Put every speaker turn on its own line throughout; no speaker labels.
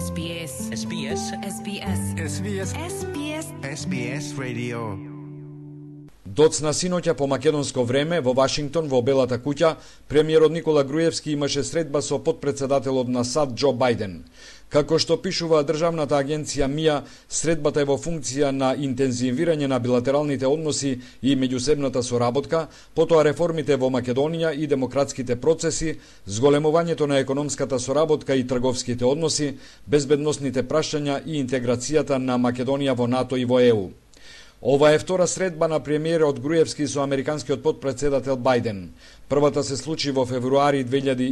SBS.
SBS.
SBS.
SBS.
SBS.
SBS Radio.
Доцна синоќа по македонско време во Вашингтон во Белата куќа, премиерот Никола Груевски имаше средба со потпредседателот на САД Џо Бајден. Како што пишува државната агенција МИА, средбата е во функција на интензивирање на билатералните односи и меѓусебната соработка, потоа реформите во Македонија и демократските процеси, зголемувањето на економската соработка и трговските односи, безбедносните прашања и интеграцијата на Македонија во НАТО и во ЕУ. Ова е втора средба на премиерот Груевски со американскиот потпредседател Бајден. Првата се случи во февруари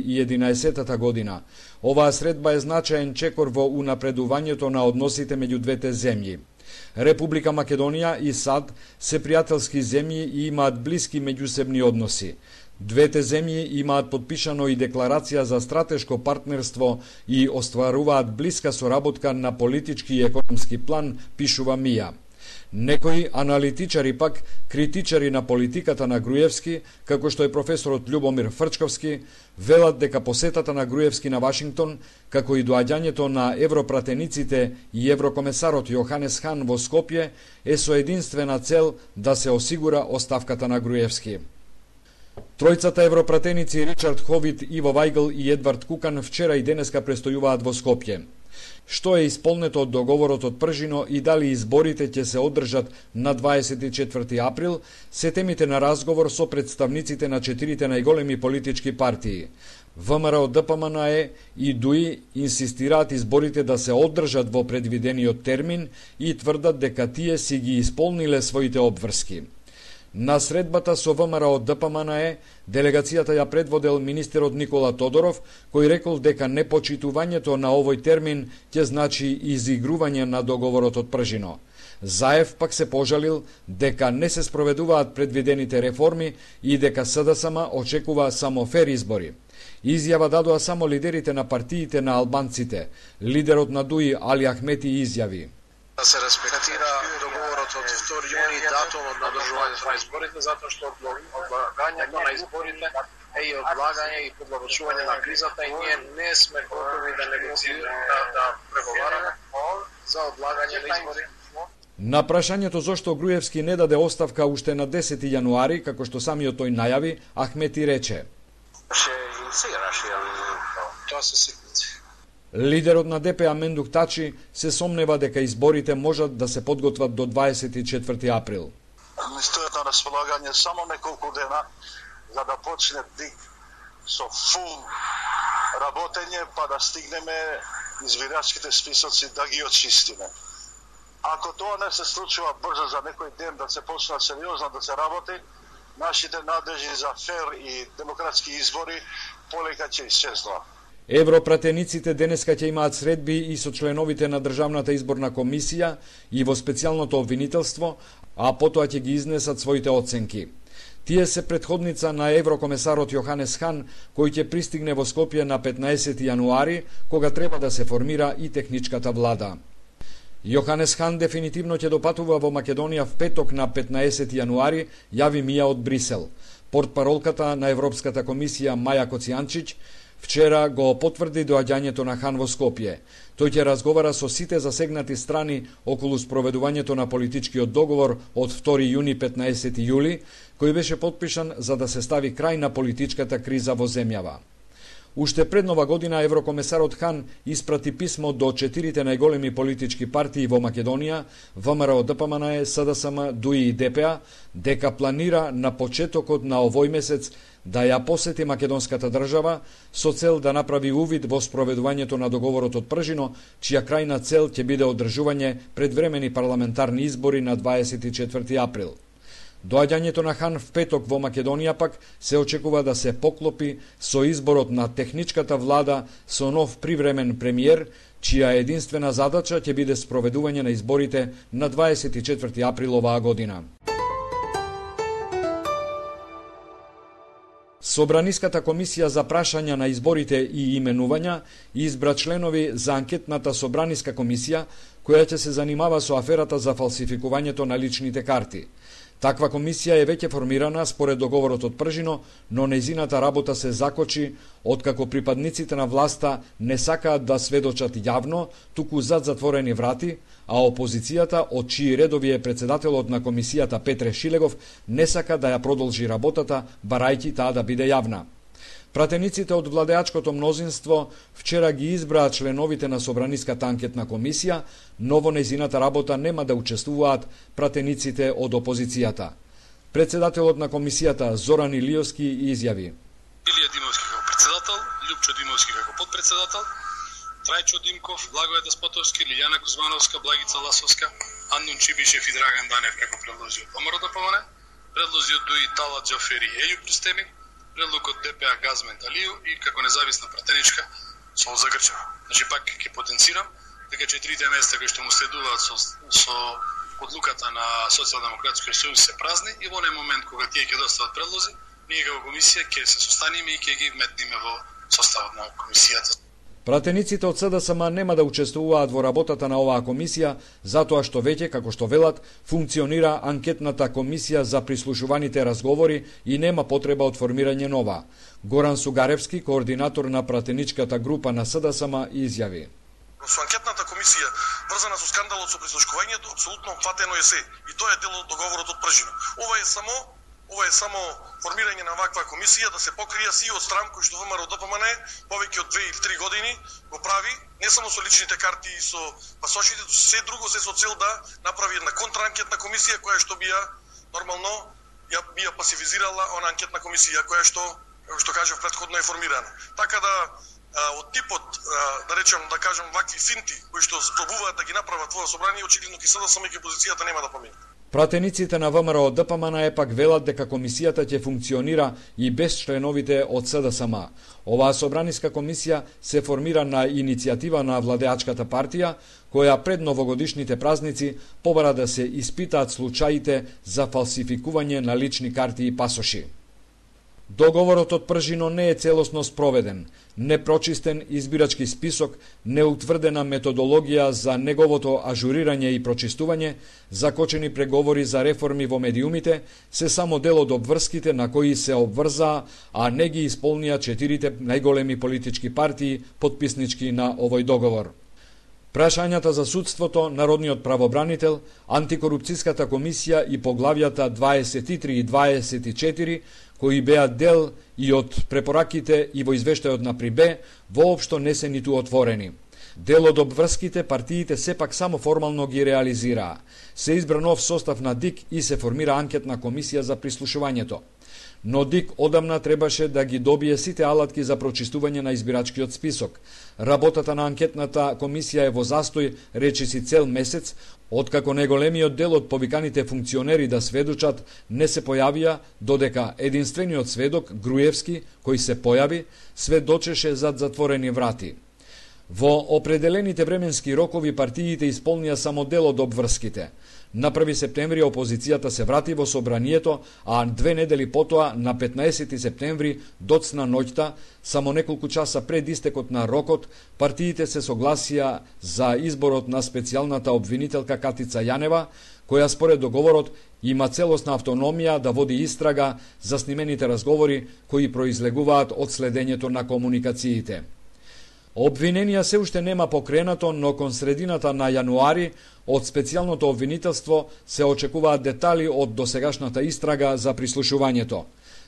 2011 година. Оваа средба е значаен чекор во унапредувањето на односите меѓу двете земји. Република Македонија и САД се пријателски земји и имаат блиски меѓусебни односи. Двете земји имаат подпишано и декларација за стратешко партнерство и остваруваат блиска соработка на политички и економски план, пишува МИА. Некои аналитичари пак, критичари на политиката на Груевски, како што е професорот Љубомир Фрчковски, велат дека посетата на Груевски на Вашингтон, како и доаѓањето на европратениците и еврокомесарот Јоханес Хан во Скопје, е со единствена цел да се осигура оставката на Груевски. Тројцата европратеници Ричард Ховит, Иво Вајгл и Едвард Кукан вчера и денеска престојуваат во Скопје. Што е исполнето од договорот од Пржино и дали изборите ќе се одржат на 24 април, се темите на разговор со представниците на четирите најголеми политички партии. ВМРО, ДПМНЕ и ДУИ инсистираат изборите да се одржат во предвидениот термин и тврдат дека тие си ги исполниле своите обврски. На средбата со ВМРО ДПМНЕ, делегацијата ја предводел министерот Никола Тодоров, кој рекол дека непочитувањето на овој термин ќе значи изигрување на договорот од Пржино. Заев пак се пожалил дека не се спроведуваат предвидените реформи и дека СДСМ очекува само фер избори. Изјава дадоа само лидерите на партиите на албанците. Лидерот на ДУИ Али Ахмети изјави:
да се респектира договорот од 2 јуни, датумот на одржувањето на изборите, затоа што одлагањето на изборите е и одлагање и продолжување на кризата и ние не сме готови да негоцираме, да преговараме за одлагање на избори.
На прашањето зошто Груевски не даде оставка уште на 10 јануари, како што самиот тој најави, Ахмети рече:
Тоа се ситници.
Лидерот на ДП Мендук Тачи се сомнева дека изборите можат да се подготват до 24 април.
Ни стојат на располагање само неколку дена за да почне со фул работење, па да стигнеме избирачките списоци да ги очистиме. Ако тоа не се случува брзо за некој ден да се почне сериозно да се работи, нашите надежи за фер и демократски избори полека ќе исчезнуваат.
Европратениците денеска ќе имаат средби и со членовите на Државната изборна комисија и во специјалното обвинителство, а потоа ќе ги изнесат своите оценки. Тие се претходница на еврокомесарот Јоханес Хан, кој ќе пристигне во Скопје на 15 јануари, кога треба да се формира и техничката влада. Јоханес Хан дефинитивно ќе допатува во Македонија в петок на 15 јануари, јави МИА од Брисел. Портпаролката на Европската комисија Маја Коцијанчиќ вчера го потврди доаѓањето на Хан во Скопје. Тој ќе разговара со сите засегнати страни околу спроведувањето на политичкиот договор од 2 јуни 15 јули, кој беше потпишан за да се стави крај на политичката криза во земјава. Уште пред нова година еврокомесарот Хан испрати писмо до четирите најголеми политички партии во Македонија, ВМРО, ДПМНЕ, СДСМ, ДУИ и ДПА, дека планира на почетокот на овој месец да ја посети македонската држава со цел да направи увид во спроведувањето на договорот од Пржино, чија крајна цел ќе биде одржување предвремени парламентарни избори на 24 април. Доаѓањето на Хан в петок во Македонија пак се очекува да се поклопи со изборот на техничката влада со нов привремен премиер, чија единствена задача ќе биде спроведување на изборите на 24 април оваа година. Собраниската комисија за прашања на изборите и именувања избра членови за анкетната собраниска комисија, која ќе се занимава со аферата за фалсификувањето на личните карти. Таква комисија е веќе формирана според договорот од Пржино, но нејзината работа се закочи откако припадниците на власта не сакаат да сведочат јавно, туку зад затворени врати, а опозицијата, од чии редови е председателот на комисијата Петре Шилегов, не сака да ја продолжи работата, барајќи таа да биде јавна. Пратениците од владеачкото мнозинство вчера ги избраа членовите на Собраниската анкетна комисија, но во нејзината работа нема да учествуваат пратениците од опозицијата. Председателот на комисијата Зоран Илиовски изјави:
Илија Димовски како председател, Љупчо Димовски како подпредседател, Трајчо Димков, Благоје Деспотовски, Лиљана Кузмановска, Благица Ласовска, Андун Чибишев и Драган Данев како предлози од ВМРО-ДПМН, предлози од ДУИ Талат Џафери и Еју Пристеми, предлог од ДПА Газмен Талију и како независна пратеничка Солза Грчева. Значи пак ќе потенцирам дека 4 места кои што му следуваат со одлуката на Социјалдемократскиот сојуз се празни и во оној момент кога тие ќе достават предлози, ние како комисија ќе се состанеме и ќе ги вметнеме во составот на комисијата.
Пратениците од СДСМ нема да учествуваат во работата на оваа комисија, затоа што веќе, како што велат, функционира анкетната комисија за прислушуваните разговори и нема потреба од формирање нова. Горан Сугаревски, координатор на пратеничката група на СДСМ, изјави:
Со анкетната комисија, врзана со скандалот со прислушувањето, апсолутно фатено е се, и тоа е дел од договорот од Пржино. Ова е само формирање на ваква комисија да се покрија сиот страм кој што ВМРО-ДПМН повеќе од 2 или 3 години го прави, не само со личните карти и со пасошите, се друго се со цел да направи една контраанкетна комисија која што нормално би пасивизирала она анкетна комисија која што кажав претходно е формирана. Така да од типот да кажам вакви финти кои што пробуваат да ги направат во собрание, очигледно ќе СДСМ и опозицијата нема да поминат.
Пратениците на ВМРО-ДПМН пак велат дека комисијата ќе функционира и без членовите од СДСМ. Оваа собраниска комисија се формира на иницијатива на владеачката партија, која пред новогодишните празници побара да се испитаат случаите за фалсификување на лични карти и пасоши. Договорот од Пржино не е целосно спроведен. Непрочистен избирачки список, неутврдена методологија за неговото ажурирање и прочистување, закочени преговори за реформи во медиумите, се само дел од обврските на кои се обврзаа, а не ги исполнија 4 најголеми политички партии потписнички на овој договор. Прашањата за судството, народниот правобранител, антикорупцијската комисија и поглавјата 23 и 24, кои беа дел и од препораките и во извештајот на ПРИБЕ, воопшто не се ниту отворени. Дел од обврските партиите сепак само формално ги реализираа. Се избра нов состав на ДИК и се формира анкетна комисија за прислушувањето. Но ДИК одамна требаше да ги добие сите алатки за прочистување на избирачкиот список. Работата на анкетната комисија е во застој речиси цел месец, откако неголемиот дел од повиканите функционери да сведочат не се појавија, додека единствениот сведок, Груевски, кој се појави, сведочеше зад затворени врати. Во определените временски рокови партиите исполнија само дел од обврските. На 1 септември опозицијата се врати во собранието, а 2 недели потоа, на 15 септември, доцна ноќта, само неколку часа пред истекот на рокот, партиите се согласија за изборот на специјалната обвинителка Катица Јанева, која според договорот има целосна автономија да води истрага за снимените разговори кои произлегуваат од следењето на комуникациите. Обвиненија се уште нема покренато, но кон средината на јануари од специјалното обвинителство се очекуваат детали од досегашната истрага за прислушувањето.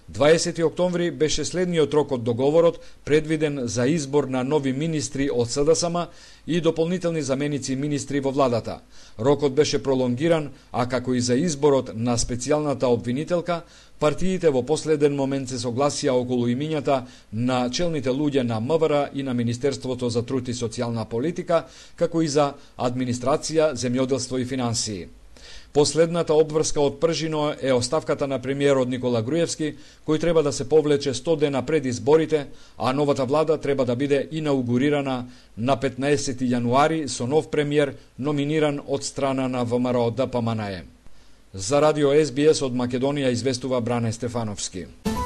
20 октомври беше следниот рок од договорот, предвиден за избор на нови министри од СДСМ и дополнителни заменици министри во владата. Рокот беше пролонгиран, а како и за изборот на специјалната обвинителка, партиите во последен момент се согласија околу имињата на челните луѓе на МВР и на Министерството за труд и социјална политика, како и за администрација, земјоделство и финансии. Последната обврска од Пржино е оставката на премиерот Никола Груевски, кој треба да се повлече 100 дена пред изборите, а новата влада треба да биде инаугурирана на 15 јануари со нов премиер номиниран од страна на ВМРО-ДПМН. За радио СБС од Македонија известува Бране Стефановски.